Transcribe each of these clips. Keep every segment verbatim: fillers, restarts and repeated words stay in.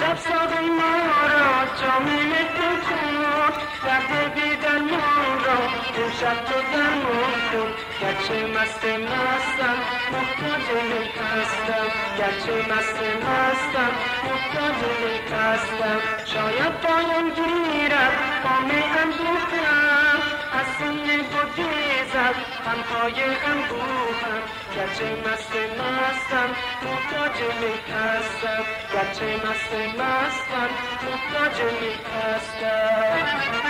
امشب ساقی ما را جامی میکن کن، درد بی‌درمان را امشب تو درمان کن. گرچه مست مستم محتاج می هستم، گرچه مست مستم محتاج می هستم. شاید پایم گیرد بام اندوهم، از سینه بگریزد غمهای انبوهم. گرچه مست مستم محتاج می هستم، گرچه مست مستم محتاج می هستم.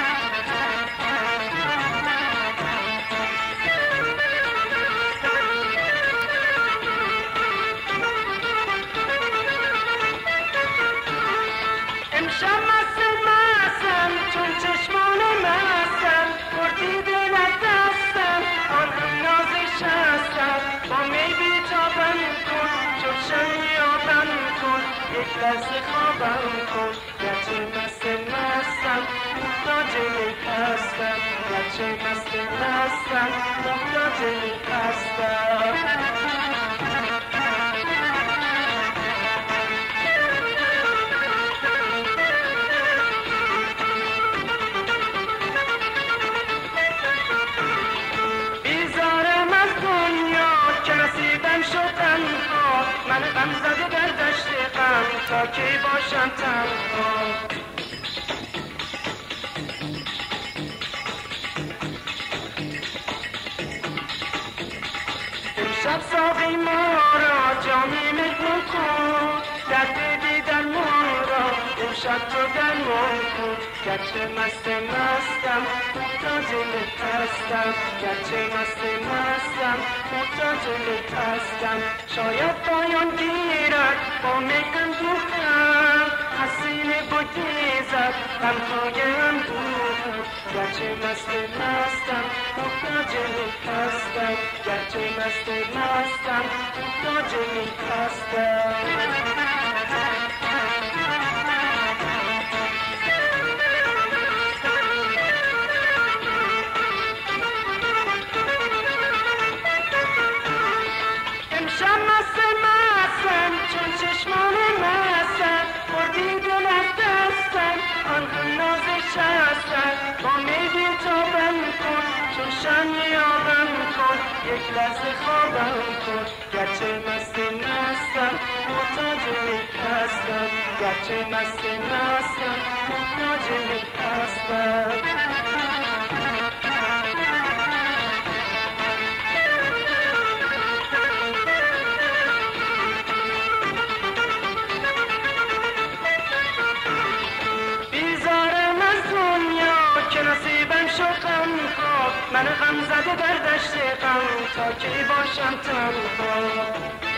امشب مست مستم چون چشمان مستم، بردی دل از دستم آن هم نازش هستم. با می بیتابم کن چون شمیابم کن، یک لحظه خوابم کن. گرچه مست مستم محتاج می هستم، گرچه مست مستم محتاج می هستم. من غم زده در دشت غم تا کی باشم تنها. امشب ساقی ما را جامی مهمان کن، درد بی‌درمان را امشب تو درمان کن. گرچه مست مستم محتاج می هستم، گرچه مست مستم محتاج می هستم. شاید پایان گیرد با می اندوهم، از سینه بگریزد غمهای انبوهم. گرچه مست مستم محتاج می هستم، گرچه مست مستم محتاج می هستم. امشب مست مستم چون چشمان مستم، بردی دل از دستم آن هم نازش هستم. با می بیتابم کن چون شمیابم کن، یک لحظه خوابم کن. گرچه مست مستم محتاج می هستم، گرچه مست مستم محتاج می هستم. من غم زده در دشت غم تا کی باشم تنها.